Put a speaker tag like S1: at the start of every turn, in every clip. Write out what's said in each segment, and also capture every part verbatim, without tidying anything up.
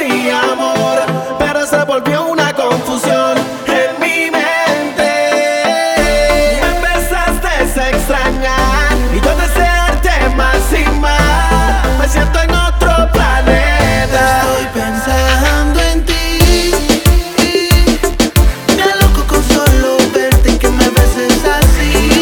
S1: mi amor, pero se volvió una confusión en mi mente. Me empezaste a extrañar y yo desearte más y más. Me siento en otro planeta.
S2: Estoy pensando en ti, me aloco con solo verte y que me beses así.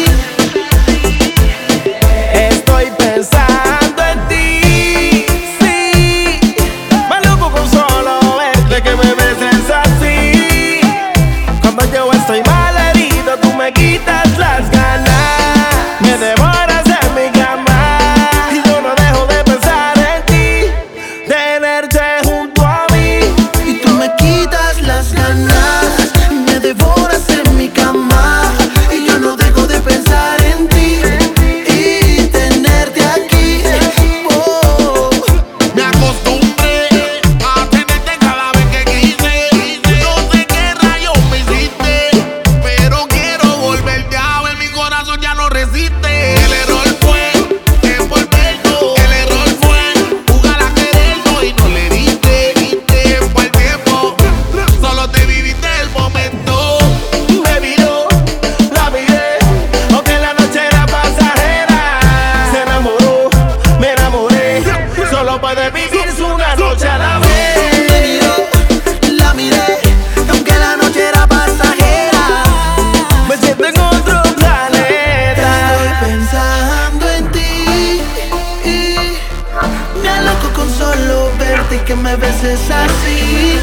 S1: Estoy pensando en ti, sí. Me aloco con solo verte, que me beses así. Cuando yo estoy mal herido, tú me quitas las ganas, me devoras en mi cama y yo no dejo de pensar en ti, tenerte junto a mí.
S2: Y tú me quitas las ganas, me devoras en mi cama y yo no dejo de pensar en ti y tenerte aquí. Oh.
S3: Me acostumbré a tenerte cada vez que quise. No sé qué rayos me hiciste, pero quiero volverte a ver. Mi corazón ya no resiste. El error fue envolvernos. El error fue jugar a querernos y no le diste tiempo al tiempo. Solo te viviste el momento.
S1: Me miró, la miré, aunque la noche era pasajera. Se enamoró, me enamoré. Solo puede vivirse una noche a la vez.
S2: Me miró, la miré, aunque la noche era pasajera.
S1: Me siento en otro planeta.
S2: Estoy pensando en ti y me aloco con solo verte y que me beses así.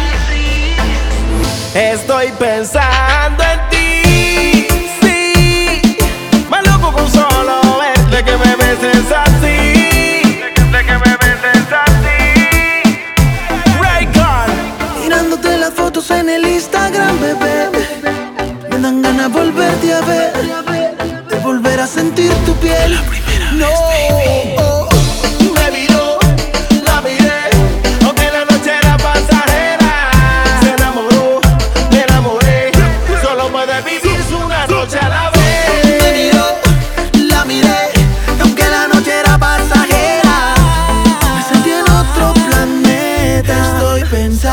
S1: Estoy pensando en ti, sí. Me loco con solo verte, que me beses así, de que me beses así. Raycon.
S2: Mirándote las fotos en el Instagram, bebé, me dan ganas de volverte a ver, de volver a sentir tu piel. No, oh,
S1: Me miró, la miré, aunque la noche era pasajera. Se enamoró, me enamoré. Solo puede vivirse una noche a la
S2: me
S1: vez.
S2: miró, la miré, aunque la noche era pasajera. Me sentí en otro planeta. Estoy pensando